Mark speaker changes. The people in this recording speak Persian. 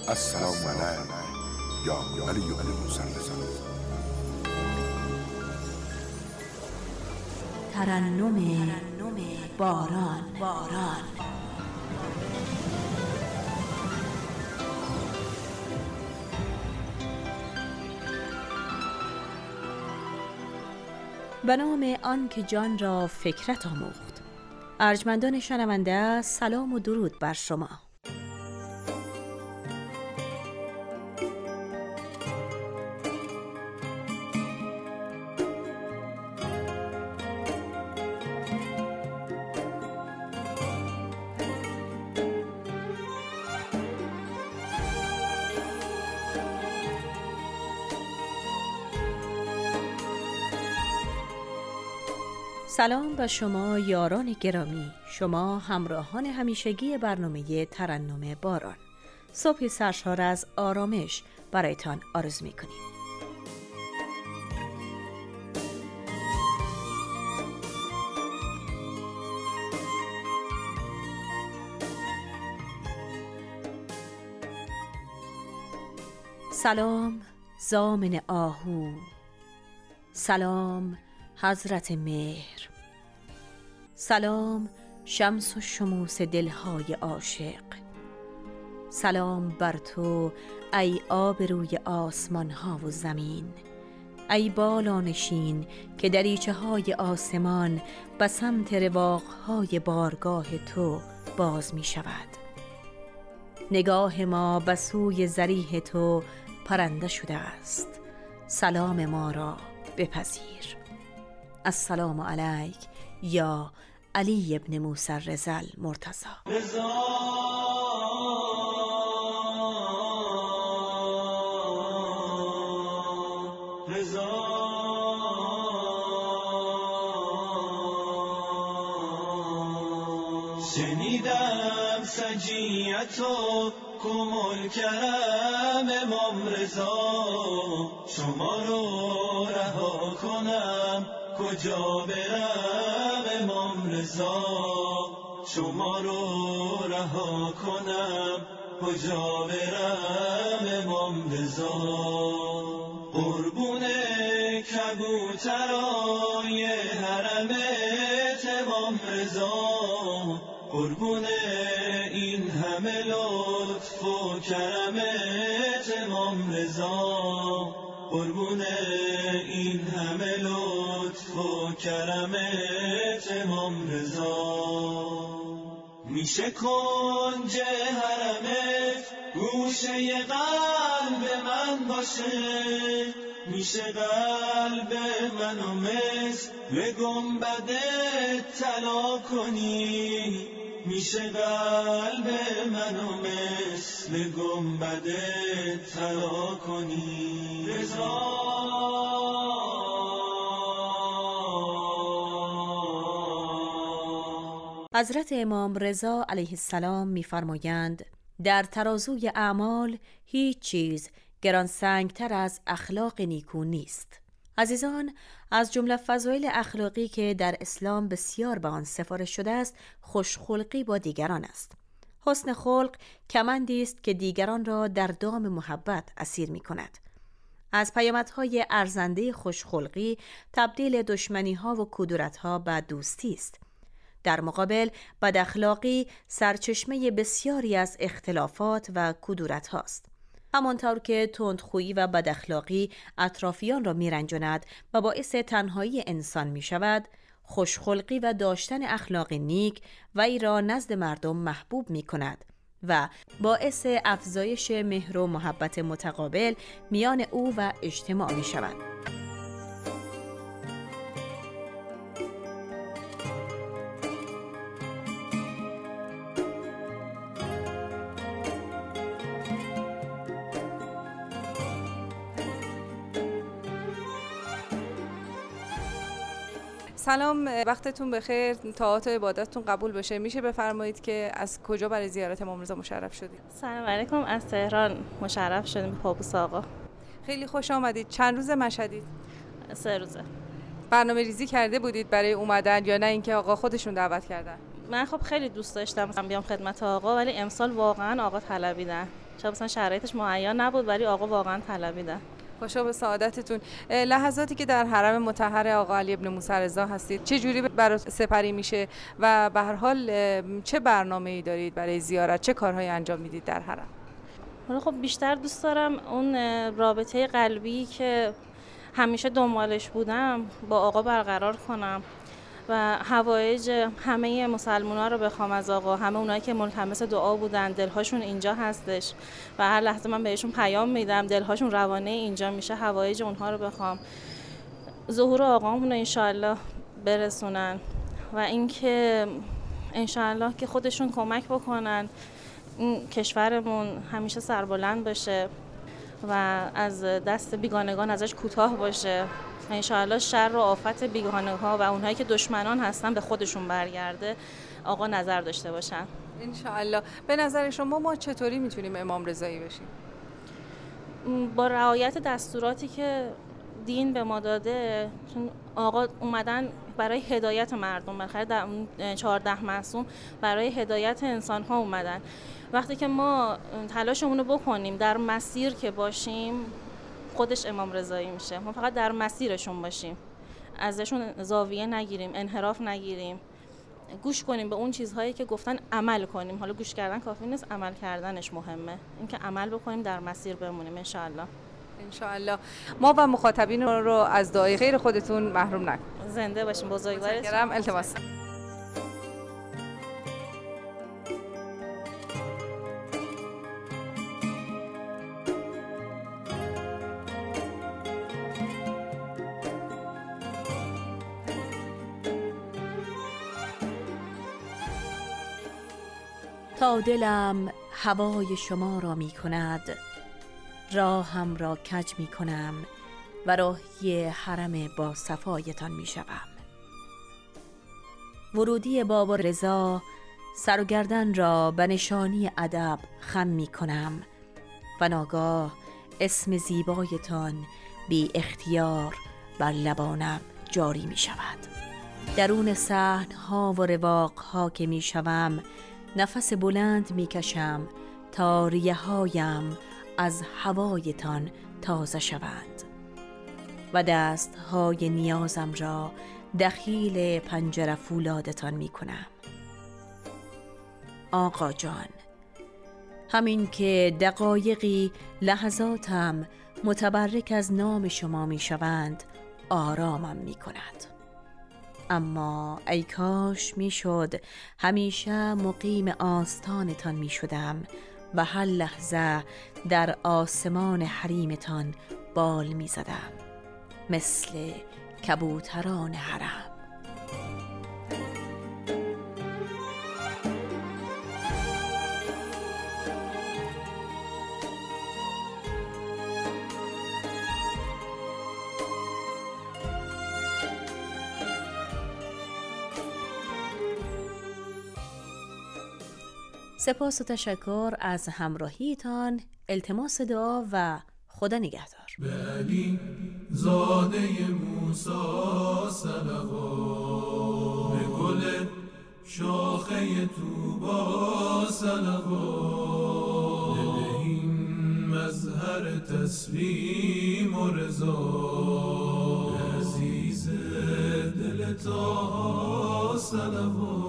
Speaker 1: السلام علیک یا علی ابن موسی الرضا.
Speaker 2: ترنم باران. به نام آن که جان را فکرت آموخت. ارجمندان شنونده، سلام و درود بر شما. سلام به شما یاران گرامی، شما همراهان همیشگی برنامه ترنم باران. صبح سرشار از آرامش برایتان آرزو می‌کنیم. سلام ضامن آهو، سلام حضرت مهر، سلام شمس و شموس دلهای عاشق، سلام بر تو ای آبروی آسمان ها و زمین، ای بالانشین که دریچه های آسمان به سمت رواق های بارگاه تو باز می شود. نگاه ما به سوی ضریح تو پرنده شده است، سلام ما را بپذیر. السلام علیک یا علی ابن موسی الرضا المرتضی.
Speaker 3: شنیدم سجیتو کمال کرم امام رضا، شما رو رها کنم کجا برم امام رضا، شما رو رها کنم کجا برم امام رضا. قربون کبوترای حرمت امام رضا، قربون این همه لطف و کرمت امام رضا، قربون این همه لطف و کرمت امام رضا. میشه کنج حرمت گوشه قلب من باشه، میشه قلب منو مثل گنبدت طلا کنی، میشه قلب منو مثل گنبدت طلا کنی. رضا
Speaker 2: حضرت امام رضا علیه السلام می‌فرمایند در ترازوی اعمال هیچ چیز گرانسنگتر از اخلاق نیکو نیست. عزیزان، از جمله فضایل اخلاقی که در اسلام بسیار به آن سفارش شده است، خوشخلقی با دیگران است. حسن خلق کمندی است که دیگران را در دام محبت اسیر می کند. از پیامدهای ارزنده خوشخلقی تبدیل دشمنی‌ها و کدورت‌ها به دوستی است. در مقابل بداخلاقی سرچشمه بسیاری از اختلافات و کدورت هاست. همانطور که تندخویی و بداخلاقی اطرافیان را میرنجاند و باعث تنهایی انسان می شود، خوشخلقی و داشتن اخلاق نیک وی را نزد مردم محبوب می کند و باعث افزایش مهر و محبت متقابل میان او و اجتماع می شود.
Speaker 4: سلام، وقتتون بخیر، طاعات و عبادتتون قبول بشه. میشه بفرمایید که از کجا برای زیارت امام رضا مشرف شدید؟
Speaker 5: سلام علیکم، از تهران مشرف شدیم به پابوس آقا.
Speaker 4: خیلی خوش آمدید. چند روز مشهدید؟
Speaker 5: 3 روزه.
Speaker 4: برنامه ریزی کرده بودید برای اومدن یا نه اینکه آقا خودشون دعوت کردن؟
Speaker 5: من خب خیلی دوست داشتم بیام خدمت آقا، ولی امسال واقعا آقا طلبیدن. شاید مثلا شرایطش مهیا نبود ولی آقا واقعا طلبیدن.
Speaker 4: خوشا به سعادتتون. لحظاتی که در حرم مطهر آقا علی ابن موسی رضا هستید چه جوری برای سپری میشه و به هر حال چه برنامه‌ای دارید برای زیارت؟ چه کارهایی انجام میدید در حرم؟
Speaker 5: حالا خب بیشتر دوست دارم اون رابطه قلبی که همیشه دنبالش بودم با آقا برقرار کنم و حوایج همه مسلمان‌ها رو بخوام از آقا، همه اونایی که ملتمس دعا بودن دلهاشون اینجا هستش و هر لحظه من بهشون پیام میدم، دلهاشون روانه اینجا میشه، حوایج اونها رو بخوام، ظهور آقامون رو انشاءالله برسونن و اینکه انشاءالله که خودشون کمک بکنن این کشورمون همیشه سربلند باشه و از دست بیگانگان ازش کوتاه باشه. انشاءالله شر و آفت بیگانه‌ها و اونهایی که دشمنان هستن به خودشون برگرده، آقا نظر داشته باشن
Speaker 4: انشاءالله. به نظر شما ما چطوری میتونیم امام رضایی بشیم؟
Speaker 5: با رعایت دستوراتی که دین به ما داده. چون آقا اومدن برای هدایت مردم، بالاخره در اون 14 معصوم برای هدایت انسان ها اومدن. وقتی که ما تلاشمون رو بکنیم در مسیر که باشیم، خودش امام رضایی میشه. ما فقط در مسیرشون باشیم، ازشون زاویه نگیریم، انحراف نگیریم، گوش کنیم به اون چیزهایی که گفتن، عمل کنیم. حالا گوش کردن کافی نیست، عمل کردنش مهمه. اینکه عمل بکنیم، در مسیر بمونیم انشاءالله.
Speaker 4: انشاءالله. ما و مخاطبین رو از دعای خیر خودتون محروم نکنید.
Speaker 5: زنده باشیم. بزرگوارتون.
Speaker 4: متشکرم. التماس.
Speaker 2: تا دلم هوای شما را می کند، راهم را کج می کنم و راهی حرم با صفایتان می شوم. ورودی باب رضا سر و گردن را به نشانی ادب خم می کنم و ناگاه اسم زیبایتان بی اختیار بر لبانم جاری می شود. درون صحن‌ها و رواق‌ها که می شوم، نفس بلند می کشم تا ریه‌هایم از هوایتان تازه شوند و دست‌های نیازم را دخیل پنجره فولادتان می کنم. آقا جان، همین که دقایقی لحظاتم متبرک از نام شما می شوند، آرامم می کند. اما ای کاش می شد همیشه مقیم آستانتان می شدم و هر لحظه در آسمان حریمتان بال می زدم مثل کبوتران حرم. سپاس و تشکر از همراهیتان. التماس دعا و خدا نگهدار.
Speaker 6: به علی زاده موسی صلوات، به گل شاخه طوبی صلوات، دل این مظهر تسلیم و رضا، عزیز دل طه صلوات.